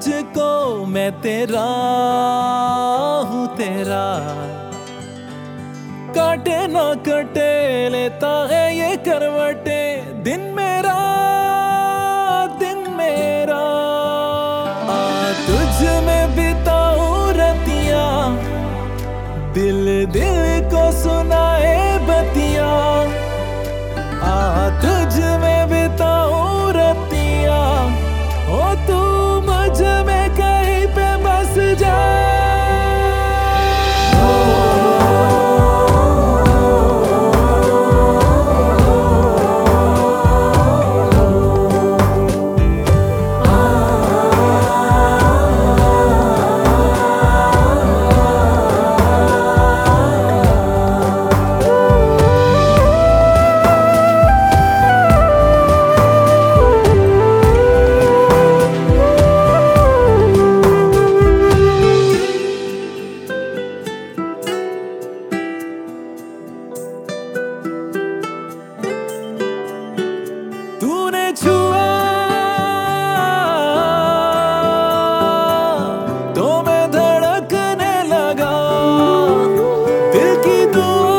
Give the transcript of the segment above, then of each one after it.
तुझको मैं तेरा हूँ तेरा, काटे ना कटे लेता है ये करवटे, दिन मेरा तुझ में बिताऊं रतिया, दिल दिल को सुनाए बतिया, तुझ में बिताऊं रतिया, ओ तू मुझ में कहीं पे बस जा। तूने छुआ तो मैं धड़कने लगा, दिल की दुआ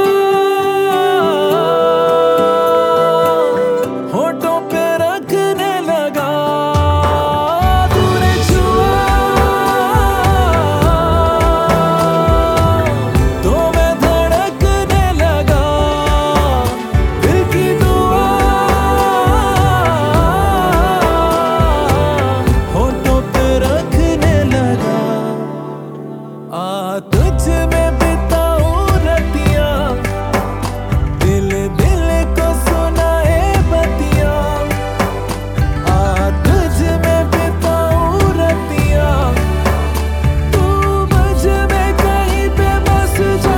होठों पे रखने लगा। तूने छुआ तो मैं धड़कने लगा, दिल की दुआ तुझ में बिताऊं रतिया, दिल दिल को सुनाए बतिया, तुझ में बिताऊं रतिया, तू मुझ में कहीं पे बस जा।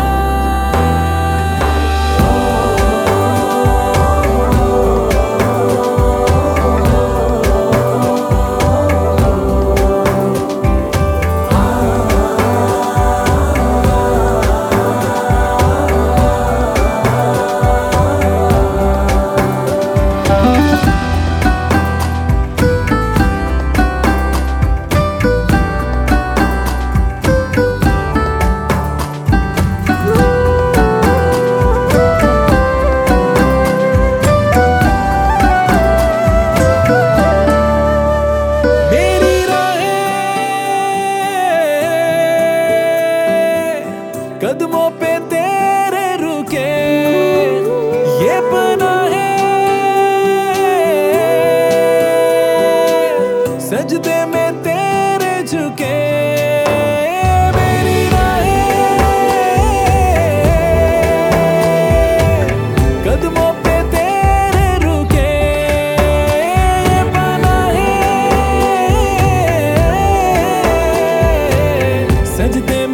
कदमों पे तेरे रुके ये पनाहे, सजदे में तेरे झुके मेरी राहें, कदमों पे तेरे रुके ये पनाहे, सजदे